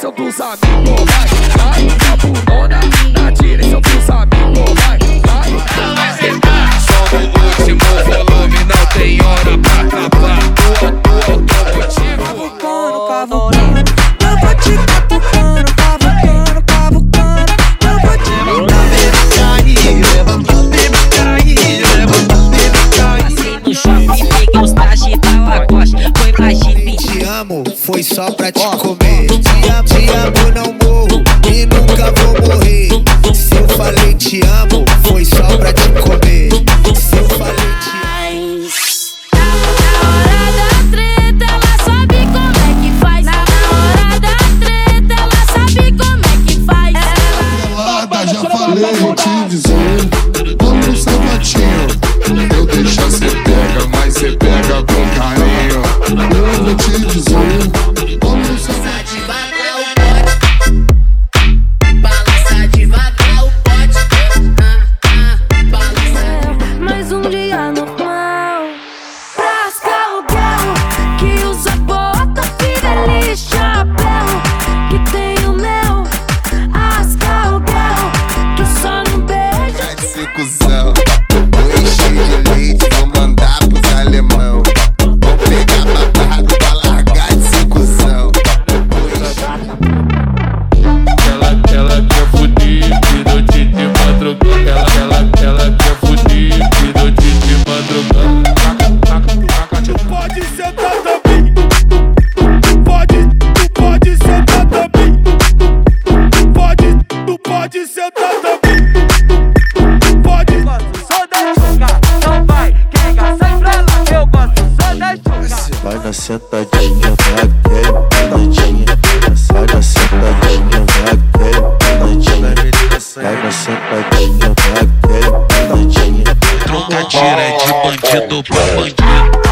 direção dos amigos, vai na bundona, na direção dos amigos, vai sentar. Só no último volume, não tem hora pra acabar. O automotivo cavucando, eu vou te cavucando, cavucando, eu vou te Passei no shopping, peguei os trajes da Lacoste, foi mais de 20. Te amo, foi só pra te comer. Te amo, não morro e nunca vou morrer. Se eu falei te amo, foi só pra te comer. Se eu falei te amo. Na hora da treta, ela sabe como é que faz. Na hora da treta, ela sabe como é que faz. Pelada, já falei, vou te dizer. Vamos no sapatinho. Eu deixo cê pega, mas cê pega com carinho. Eu vou te dizer. Vamos no sapatinho. Balança devagar o pote. Mais um dia normal. Pras aluguel que usa bota, Pirelli, chapéu. Que tem o mel, as aluguel que só não beija. Vai ser cuzão. Oi, cheio de leite, vou mandar pros alemão. Vou pegar babado pra largar de ser cuzão. Ela quer fuder, que noite de madrugada. Ela quer fuder, que noite de madrugada. Tu pode sentar também. Tu pode sentar também. Tu pode sentar também. Pode. Só da chuca, não vai, quenga, sai pra lá. Eu gosto só da chuca. Vai na sentadinha, vai aquele penadinha. Sai na sentadinha, vai aquele penadinha. Vai na sentadinha, vai aquele penadinha. Troca tira de bandido pra bandido.